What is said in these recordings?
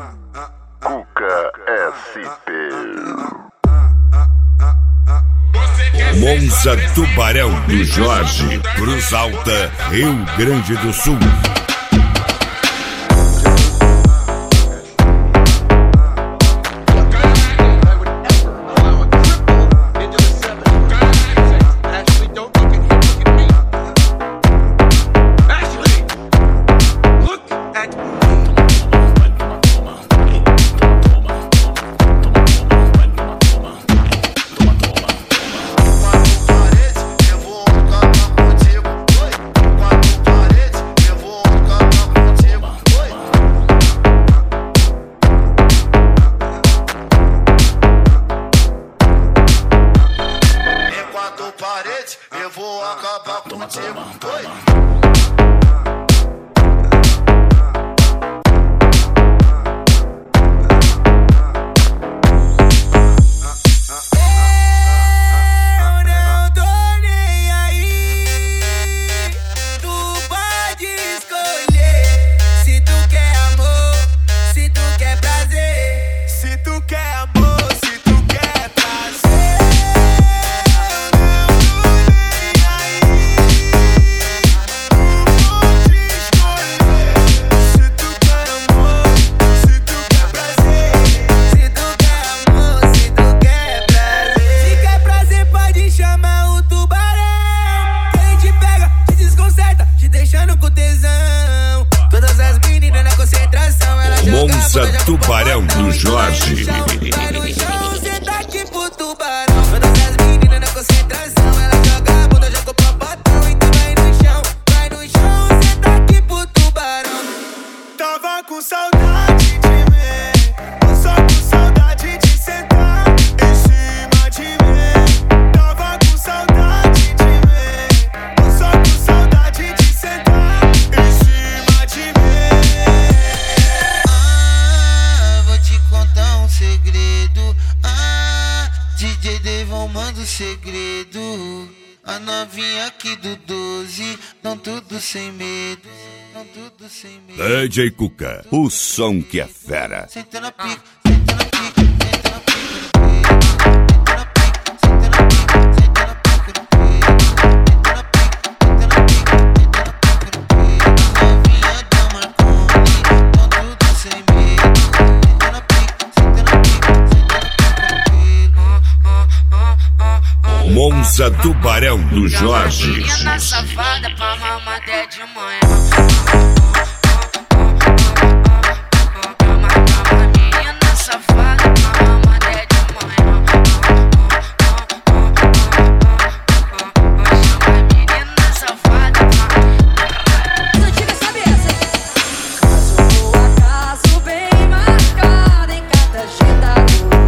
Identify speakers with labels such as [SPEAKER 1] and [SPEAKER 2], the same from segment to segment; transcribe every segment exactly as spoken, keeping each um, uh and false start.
[SPEAKER 1] Cuca S P.
[SPEAKER 2] Monza Tubarão do Jorge, Cruz Alta, Rio Grande do Sul.
[SPEAKER 3] Eu vou acabar contigo, oi.
[SPEAKER 2] Monza Tubarão do Jorge.
[SPEAKER 3] Você tá aqui pro tubarão. Todas as meninas na concentração, ela joga a bunda, joga o papatão. Então vai no chão, vai no chão. Você tá aqui pro tubarão. Tava com saudade de mim, só com saudade de sentar em cima de mim. Tava com saudade de mim, só com saudade de sentar em cima de mim. Segredo, ah, D J Devon manda o segredo. A novinha aqui do doze, não tudo sem medo, não tudo sem medo.
[SPEAKER 2] D J Cuca, o som que é fera.
[SPEAKER 3] Senta na pica, senta na pica, senta na pica.
[SPEAKER 2] Monza Tubarão do Jorge.
[SPEAKER 4] Menina safada pra mamar até de manhã. Menina safada pra mamar até de manhã. Menina safada pra...
[SPEAKER 5] Não tive sabe essa. Caso por acaso bem marcado em cada agenda.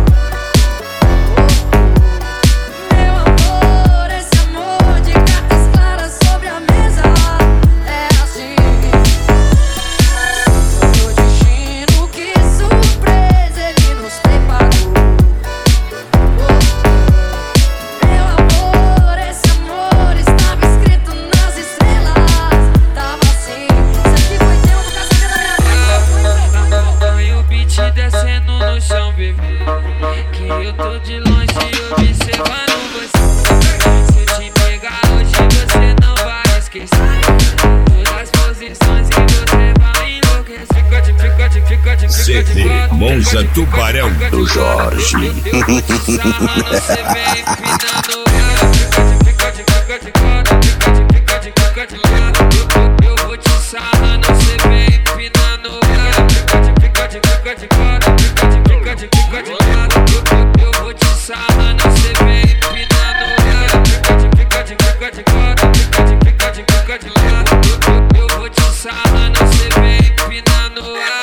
[SPEAKER 4] Descendo no chão, bebê, que eu tô de longe observando você. Se eu te pegar hoje, você não vai esquecer todas as posições que você vai enlouquecer. Fica de, fica de, fica de,
[SPEAKER 2] C D Monza Tubarão do Jorge.
[SPEAKER 4] Eu vou te sarrando, você vem empinando ela. Fica de, fica de, fica de, fica de, fica de, fica de. Eu vou te sarrando, você vem empinando ela. Fica de, fica de, fica de. Eu vou te sarrando, cê vem empinando ela. Fica de, fica de, fica de cara, fica de, fica de, fica de cara. Eu vou te sarrando, cê vem empinando ela.